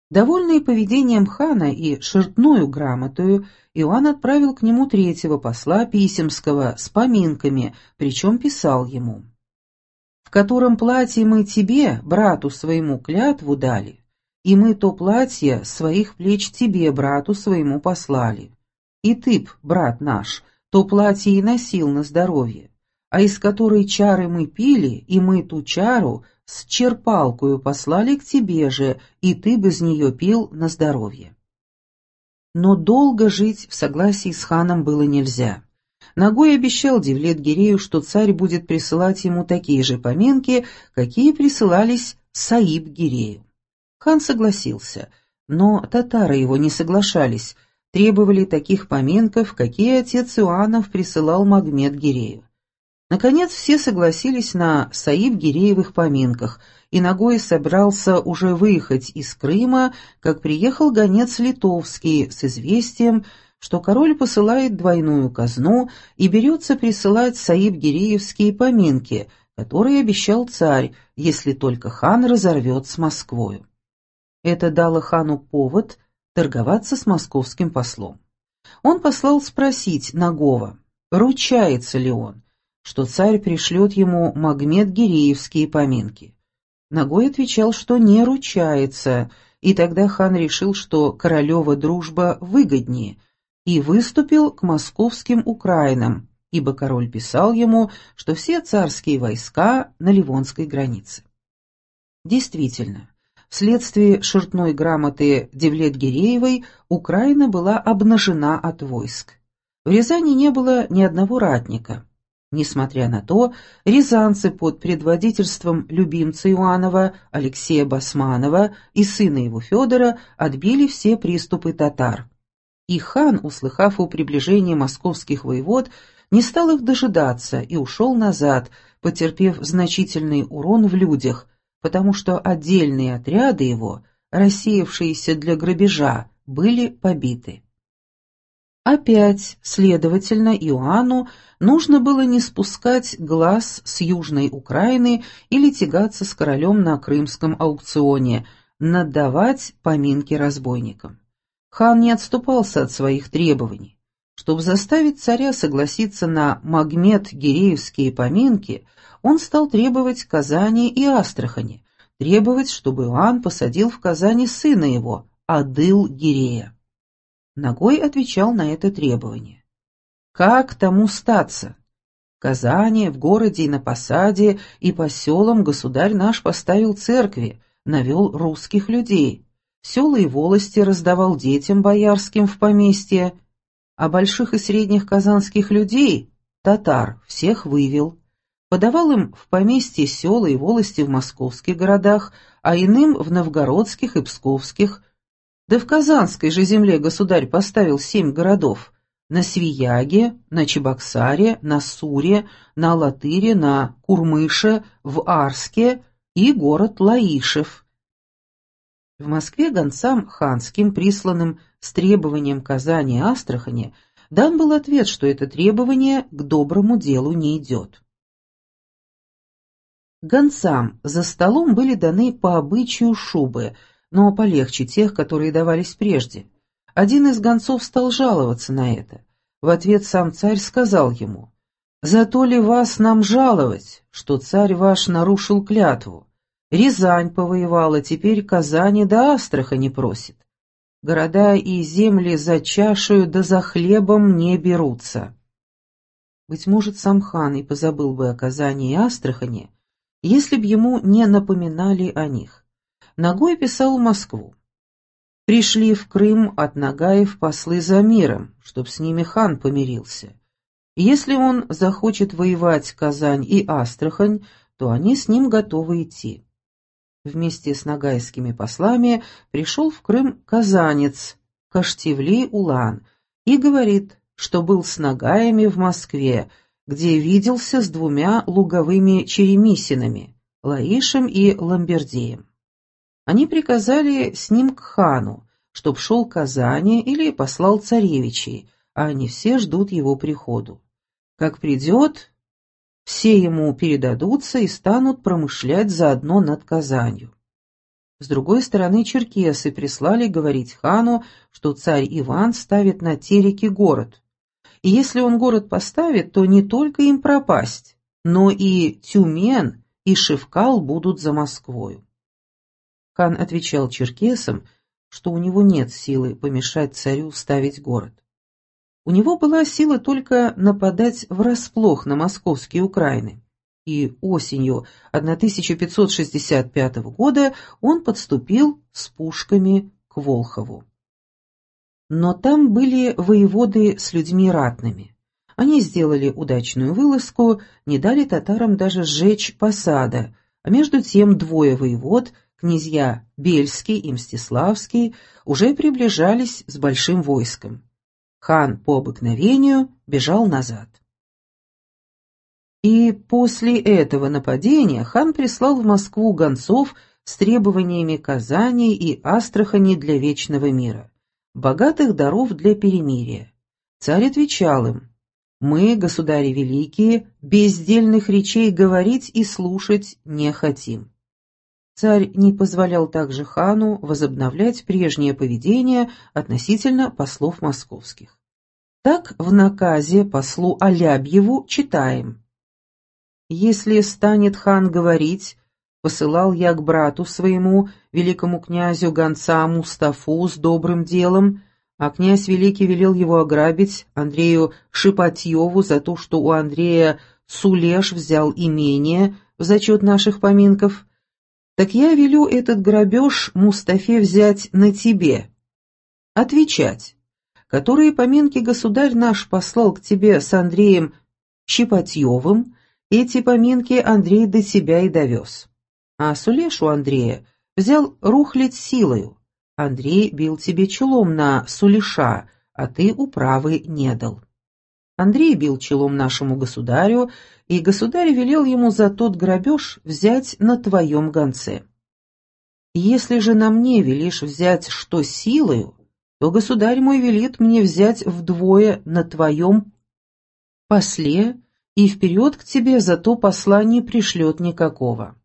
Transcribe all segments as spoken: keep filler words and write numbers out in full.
Довольный поведением хана и шертную грамотою, Иоанн отправил к нему третьего посла Писемского с поминками, причем писал ему: «В котором платье мы тебе, брату своему, клятву дали, и мы то платье своих плеч тебе, брату своему, послали. И ты б, брат наш, то платье и носил на здоровье, а из которой чары мы пили, и мы ту чару с черпалкою послали к тебе же, и ты без нее пил на здоровье». Но долго жить в согласии с ханом было нельзя. Нагой обещал Девлет-Гирею, что царь будет присылать ему такие же поминки, какие присылались Саиб-Гирею. Хан согласился, но татары его не соглашались, требовали таких поминков, какие отец Иоаннов присылал Магмед-Гирею. Наконец все согласились на Саиб-Гиреевых поминках, и Нагой собрался уже выехать из Крыма, как приехал гонец литовский с известием, что король посылает двойную казну и берется присылать Саиб-Гиреевские поминки, которые обещал царь, если только хан разорвет с Москвою. Это дало хану повод торговаться с московским послом. Он послал спросить Нагова, ручается ли он, что царь пришлет ему Магмед-Гиреевские поминки. Нагой отвечал, что не ручается, и тогда хан решил, что королева дружба выгоднее, и выступил к московским украинам, ибо король писал ему, что все царские войска на Ливонской границе. Действительно, вследствие шертной грамоты Девлет-Гиреевой Украина была обнажена от войск. В Рязани не было ни одного ратника. Несмотря на то, рязанцы под предводительством любимца Иоаннова Алексея Басманова и сына его Федора отбили все приступы татар. И хан, услыхав о приближении московских воевод, не стал их дожидаться и ушел назад, потерпев значительный урон в людях, потому что отдельные отряды его, рассеявшиеся для грабежа, были побиты. Опять, следовательно, Иоанну нужно было не спускать глаз с Южной Украины или тягаться с королем на крымском аукционе, надавать поминки разбойникам. Хан не отступался от своих требований. Чтобы заставить царя согласиться на Магмед-Гиреевские поминки, он стал требовать Казани и Астрахани, требовать, чтобы Иоанн посадил в Казани сына его, Адыл-Гирея. Нагой отвечал на это требование. «Как тому статься? В Казани, в городе и на посаде, и по селам государь наш поставил церкви, навел русских людей, села и волости раздавал детям боярским в поместье, а больших и средних казанских людей, татар, всех вывел, подавал им в поместье села и волости в московских городах, а иным в новгородских и псковских. Да в Казанской же земле государь поставил семь городов: на Свияге, на Чебоксаре, на Суре, на Алатыре, на Курмыше, в Арске и город Лаишев». В Москве гонцам ханским, присланным с требованием Казани и Астрахани, дан был ответ, что это требование к доброму делу не идет. Гонцам за столом были даны по обычаю шубы, но полегче тех, которые давались прежде. Один из гонцов стал жаловаться на это. В ответ сам царь сказал ему: «Зато ли вас нам жаловать, что царь ваш нарушил клятву? Рязань повоевала, теперь Казани да Астрахани просит. Города и земли за чашею да за хлебом не берутся». Быть может, сам хан и позабыл бы о Казани и Астрахани, если б ему не напоминали о них. Нагой писал в Москву: «Пришли в Крым от Нагаев послы за миром, чтоб с ними хан помирился. Если он захочет воевать Казань и Астрахань, то они с ним готовы идти». Вместе с нагайскими послами пришел в Крым казанец Каштевли-Улан и говорит, что был с нагаями в Москве, где виделся с двумя луговыми черемисинами, Лаишем и Ламбердеем. Они приказали с ним к хану, чтоб шел к Казани или послал царевичей, а они все ждут его приходу. Как придет, все ему передадутся и станут промышлять заодно над Казанью. С другой стороны, черкесы прислали говорить хану, что царь Иван ставит на Тереке город. И если он город поставит, то не только им пропасть, но и Тюмень и Шевкал будут за Москвою. Хан отвечал черкесам, что у него нет силы помешать царю ставить город. У него была сила только нападать врасплох на московские Украины. И осенью тысяча пятьсот шестьдесят пятого года он подступил с пушками к Волхову. Но там были воеводы с людьми ратными. Они сделали удачную вылазку, не дали татарам даже сжечь посада, а между тем двое воевод, князья Бельский и Мстиславский, уже приближались с большим войском. Хан по обыкновению бежал назад. И после этого нападения хан прислал в Москву гонцов с требованиями Казани и Астрахани для вечного мира, богатых даров для перемирия. Царь отвечал им: «Мы, государи великие, бездельных речей говорить и слушать не хотим». Царь не позволял также хану возобновлять прежнее поведение относительно послов московских. Так в наказе послу Алябьеву читаем: «Если станет хан говорить, посылал я к брату своему, великому князю гонца Мустафу с добрым делом, а князь великий велел его ограбить, Андрею Шипатьеву, за то, что у Андрея Сулеш взял имение в зачет наших поминков, так я велю этот грабеж Мустафе взять на тебе. Отвечать, которые поминки государь наш послал к тебе с Андреем Щипатьевым, эти поминки Андрей до тебя и довез. А Сулешу Андрея взял рухлядь силою. Андрей бил тебе челом на Сулеша, а ты управы не дал. Андрей бил челом нашему государю, и государь велел ему за тот грабеж взять на твоем гонце. Если же на мне велишь взять что силою, то государь мой велит мне взять вдвое на твоем после, и вперед к тебе зато посла не пришлет никакого».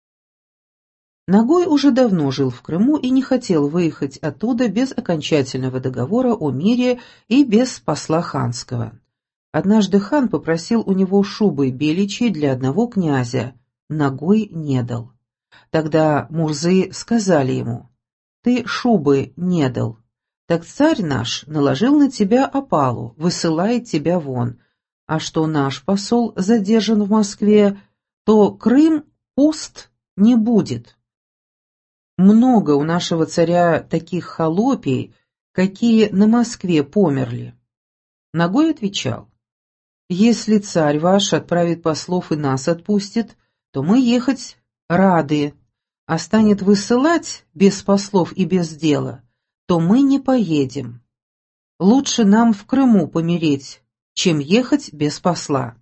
Нагой уже давно жил в Крыму и не хотел выехать оттуда без окончательного договора о мире и без посла ханского. Однажды хан попросил у него шубы беличьей для одного князя, Нагой не дал. Тогда мурзы сказали ему: «Ты шубы не дал, так царь наш наложил на тебя опалу, высылает тебя вон, а что наш посол задержан в Москве, то Крым пуст не будет. Много у нашего царя таких холопий, какие на Москве померли». Нагой отвечал: «Если царь ваш отправит послов и нас отпустит, то мы ехать рады, а станет высылать без послов и без дела, то мы не поедем. Лучше нам в Крыму помереть, чем ехать без посла».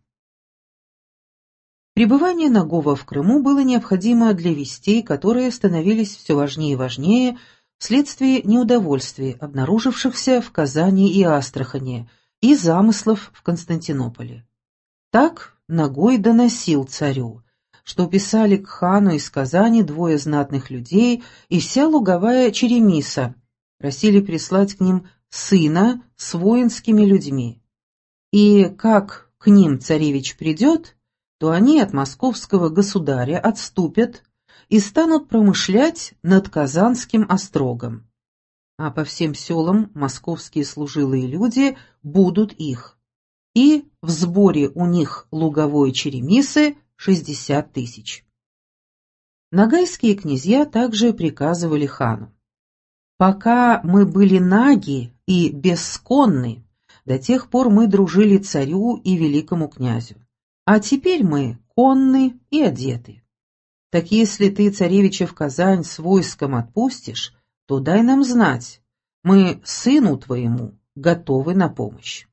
Пребывание Нагова в Крыму было необходимо для вестей, которые становились все важнее и важнее вследствие неудовольствий, обнаружившихся в Казани и Астрахани, и замыслов в Константинополе. Так Нагой доносил царю, что писали к хану из Казани двое знатных людей и вся луговая Черемиса, просили прислать к ним сына с воинскими людьми. И как к ним царевич придет, то они от московского государя отступят и станут промышлять над Казанским острогом. А по всем селам московские служилые люди будут их, и в сборе у них луговой Черемисы шестьдесят тысяч. Ногайские князья также приказывали хану: «Пока мы были наги и бесконны, до тех пор мы дружили царю и великому князю. А теперь мы конны и одеты. Так если ты царевича в Казань с войском отпустишь, то дай нам знать, мы сыну твоему готовы на помощь».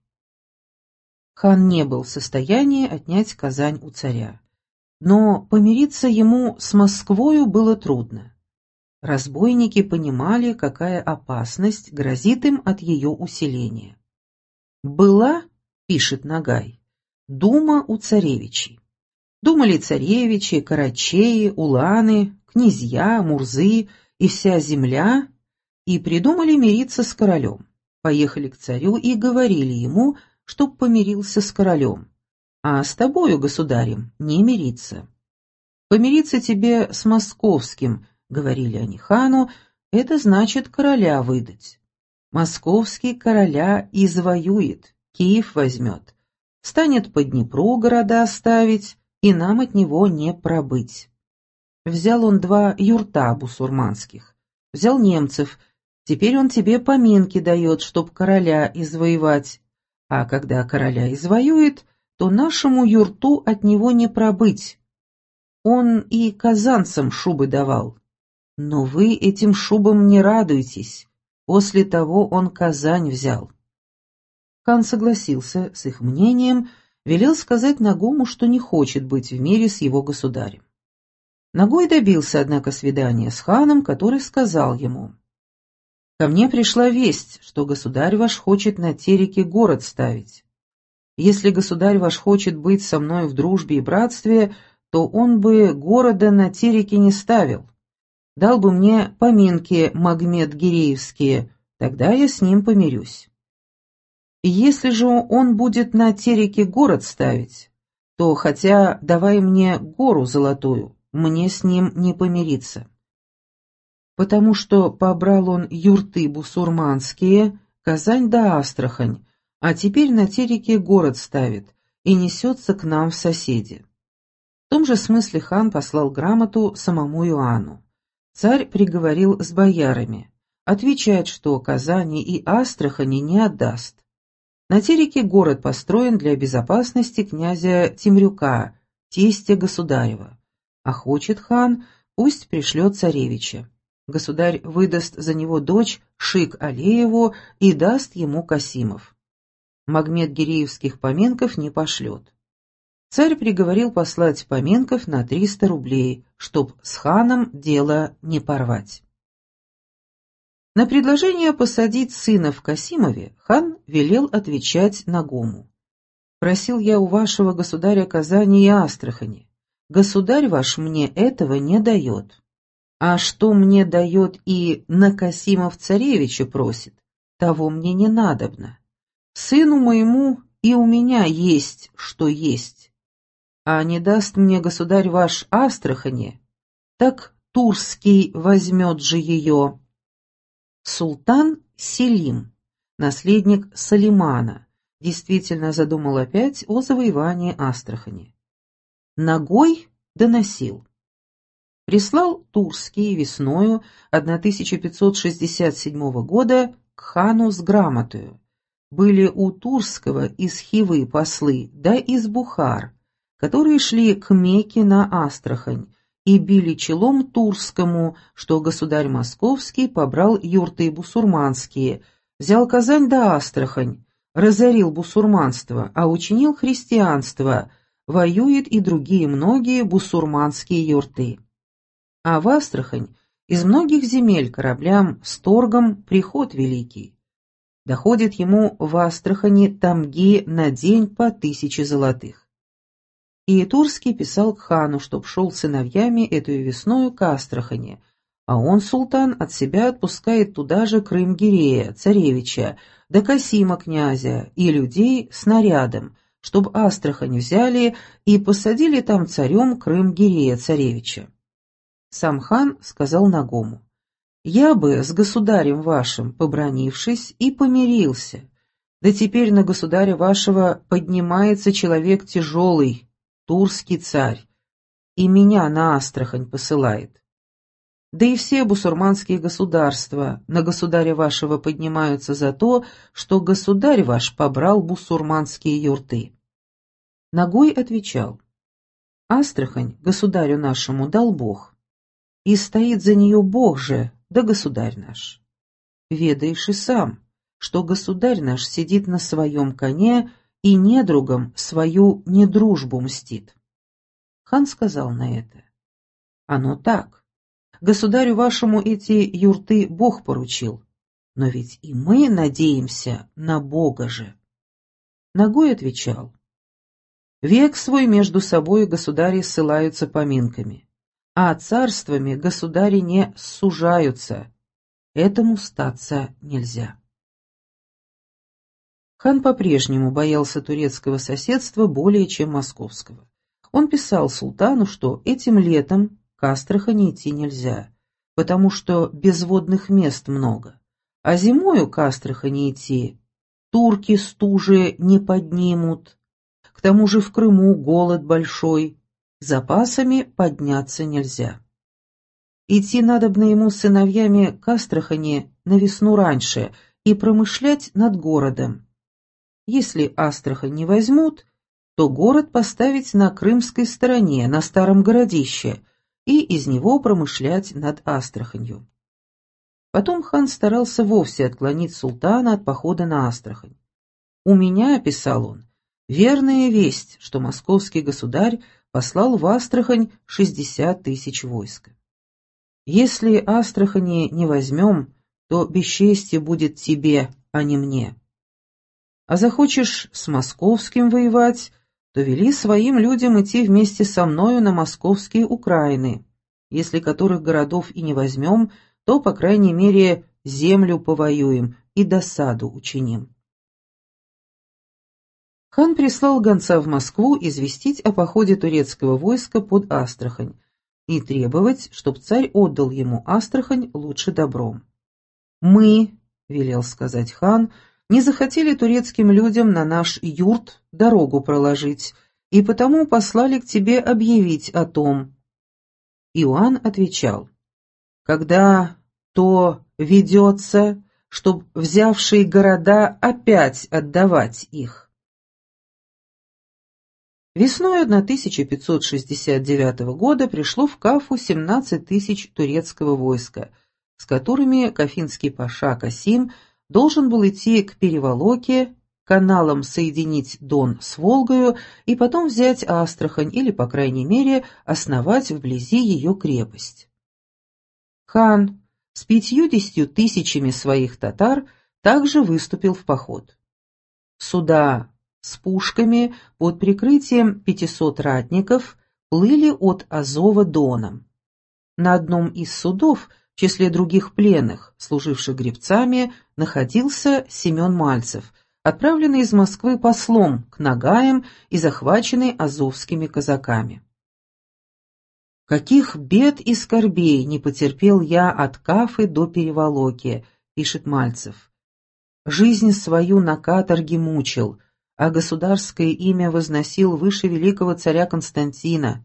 Хан не был в состоянии отнять Казань у царя, но помириться ему с Москвою было трудно. Разбойники понимали, какая опасность грозит им от ее усиления. «Была, — пишет Нагай, — дума у царевичей. Думали царевичи, карачеи, уланы, князья, мурзы и вся земля, и придумали мириться с королем. Поехали к царю и говорили ему, чтоб помирился с королем, а с тобою, государем, не мириться. «Помириться тебе с московским», — говорили они хану, — «это значит короля выдать. Московский короля извоюет, Киев возьмет, станет по Днепру города ставить, и нам от него не пробыть». Взял он два юрта бусурманских, взял немцев, теперь он тебе поминки дает, чтоб короля извоевать, а когда короля извоюет, то нашему юрту от него не пробыть. Он и казанцам шубы давал. Но вы этим шубам не радуйтесь. После того он Казань взял. Хан согласился с их мнением, велел сказать Нагому, что не хочет быть в мире с его государем. Нагой добился, однако, свидания с ханом, который сказал ему: «Ко мне пришла весть, что государь ваш хочет на Тереке город ставить. Если государь ваш хочет быть со мной в дружбе и братстве, то он бы города на Тереке не ставил. Дал бы мне поминки Магмед-Гиреевские, тогда я с ним помирюсь. Если же он будет на Тереке город ставить, то хотя давай мне гору золотую, мне с ним не помириться. Потому что побрал он юрты бусурманские, Казань да Астрахань, а теперь на Тереке город ставит и несется к нам в соседи». В том же смысле хан послал грамоту самому Иоанну. Царь приговорил с боярами, отвечает, что Казани и Астрахани не отдаст. На Тереке город построен для безопасности князя Темрюка, тестя государева. А хочет хан, пусть пришлет царевича. Государь выдаст за него дочь Шик-Алееву и даст ему Касимов. Магмед-Гиреевских поменков не пошлет. Царь приговорил послать поменков на триста рублей, чтоб с ханом дело не порвать. На предложение посадить сына в Касимове хан велел отвечать Нагому: «Просил я у вашего государя Казани и Астрахани. Государь ваш мне этого не дает. А что мне дает и на Касимов царевича просит, того мне не надобно. Сыну моему и у меня есть, что есть. А не даст мне государь ваш Астрахани, так Турский возьмет же ее». Султан Селим, наследник Салимана, действительно задумал опять о завоевании Астрахани. Нагой доносил. Прислал Турский весною тысяча пятьсот шестьдесят седьмого года к хану с грамотою. Были у Турского из Хивы послы, да из Бухар, которые шли к Мекке на Астрахань и били челом Турскому, что государь московский побрал юрты бусурманские, взял Казань да Астрахань, разорил бусурманство, а учинил христианство, воюет и другие многие бусурманские юрты. А в Астрахань из многих земель кораблям с торгом приход великий. Доходит ему в Астрахани тамги на день по тысяче золотых. И Турский писал к хану, чтоб шел с сыновьями эту весною к Астрахани, а он, султан, от себя отпускает туда же Крым-Гирея, царевича, да Касима князя и людей с нарядом, чтоб Астрахань взяли и посадили там царем Крым-Гирея, царевича. Сам хан сказал Нагому: «Я бы с государем вашим, побранившись, и помирился, да теперь на государя вашего поднимается человек тяжелый, турский царь, и меня на Астрахань посылает. Да и все бусурманские государства на государя вашего поднимаются за то, что государь ваш побрал бусурманские юрты». Нагой отвечал: «Астрахань государю нашему дал Бог, и стоит за нее Бог же, да государь наш. Ведаешь и сам, что государь наш сидит на своем коне и недругам свою недружбу мстит». Хан сказал на это: «Оно так. Государю вашему эти юрты Бог поручил, но ведь и мы надеемся на Бога же». Нагой отвечал: «Век свой между собой государи ссылаются поминками, а царствами государи не сужаются. Этому статься нельзя. Хан по-прежнему боялся турецкого соседства более, чем московского. Он писал султану, что этим летом к Астрахани идти нельзя, потому что безводных мест много, а зимою к Астрахани идти турки стужи не поднимут, к тому же в Крыму голод большой, запасами подняться нельзя. Идти надобно ему с сыновьями к Астрахани на весну раньше и промышлять над городом. Если Астрахань не возьмут, то город поставить на крымской стороне, на старом городище, и из него промышлять над Астраханью. Потом хан старался вовсе отклонить султана от похода на Астрахань. «У меня, — писал он, — верная весть, что московский государь послал в Астрахань шестьдесят тысяч войска. Если Астрахани не возьмем, то бесчестье будет тебе, а не мне. А захочешь с московским воевать, то вели своим людям идти вместе со мною на московские Украины, если которых городов и не возьмем, то, по крайней мере, землю повоюем и досаду учиним». Хан прислал гонца в Москву известить о походе турецкого войска под Астрахань и требовать, чтоб царь отдал ему Астрахань лучше добром. «Мы, — велел сказать хан, — не захотели турецким людям на наш юрт дорогу проложить, и потому послали к тебе объявить о том». Иоанн отвечал: «Когда то ведется, чтоб взявшие города опять отдавать их». Весной тысяча пятьсот шестьдесят девятого года пришло в Кафу семнадцать тысяч турецкого войска, с которыми кафинский паша Касим должен был идти к Переволоке, каналом соединить Дон с Волгою и потом взять Астрахань или, по крайней мере, основать вблизи ее крепость. Хан с пятьюдесятью тысячами своих татар также выступил в поход. Суда с пушками под прикрытием пятисот ратников плыли от Азова Доном. На одном из судов, в числе других пленных, служивших гребцами, находился Семен Мальцев, отправленный из Москвы послом к Нагаям и захваченный азовскими казаками. «Каких бед и скорбей не потерпел я от Кафы до Переволоки», — пишет Мальцев. «Жизнь свою на каторге мучил, а государское имя возносил выше великого царя Константина.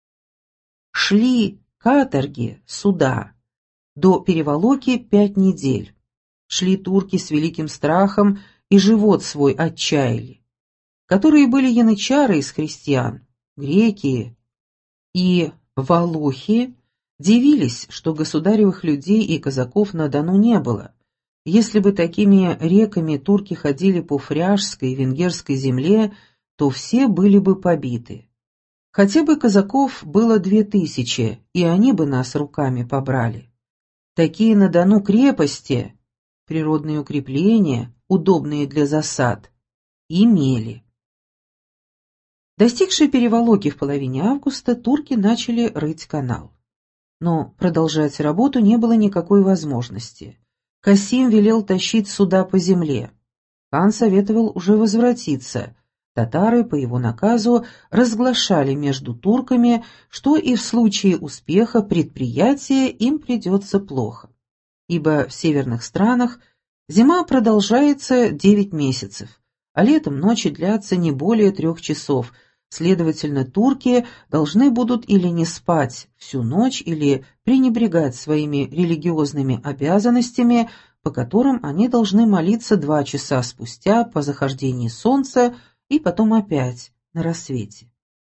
Шли каторги, суда, до Переволоки пять недель. Шли турки с великим страхом и живот свой отчаяли, которые были янычары из христиан, греки и волохи, дивились, что государевых людей и казаков на Дону не было. Если бы такими реками турки ходили по фряжской и венгерской земле, то все были бы побиты. Хотя бы казаков было две тысячи, и они бы нас руками побрали. Такие на Дону крепости, природные укрепления, удобные для засад, имели». Достигшие Переволоки в половине августа, турки начали рыть канал. Но продолжать работу не было никакой возможности. Касим велел тащить суда по земле. Хан советовал уже возвратиться. Татары, по его наказу, разглашали между турками, что и в случае успеха предприятия им придется плохо. Ибо в северных странах зима продолжается девять месяцев, а летом ночи длятся не более трех часов. Следовательно, турки должны будут или не спать всю ночь, или пренебрегать своими религиозными обязанностями, по которым они должны молиться два часа спустя по захождении солнца и потом опять на рассвете.